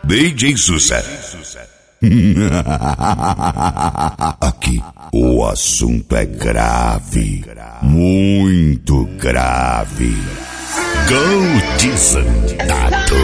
DJ Sussa. Aqui o assunto é grave, muito grave. Gol desandado.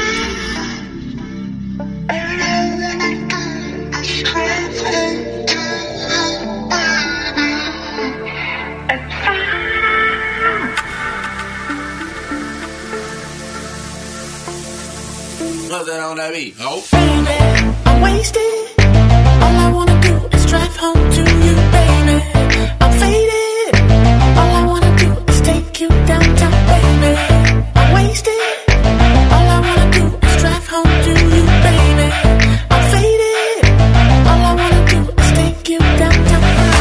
That on that beat. Oh. Baby, I'm wasted. All I wanna do is drive home to you, baby. I'm faded. All I wanna do is take you downtown, baby. I'm wasted. All I wanna do is drive home to you, baby. I'm faded. All I wanna do is take you downtown.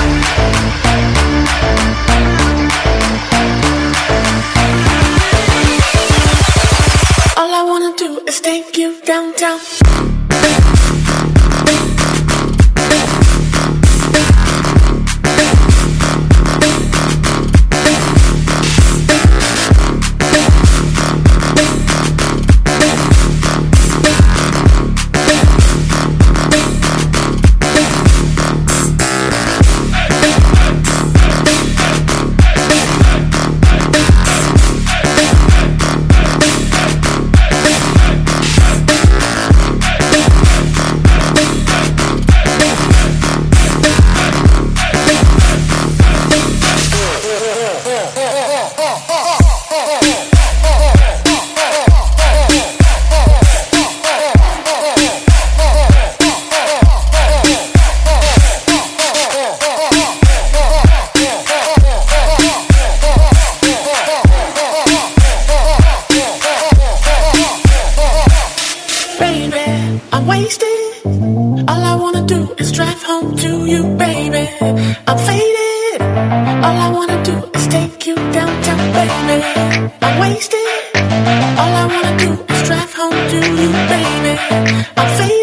All I wanna do is take you downtown. I'm wasted. All I wanna do is drive home to you, baby. I'm faded. All I wanna do is take you downtown, baby. I'm wasted. All I wanna do is drive home to you, baby. I'm faded.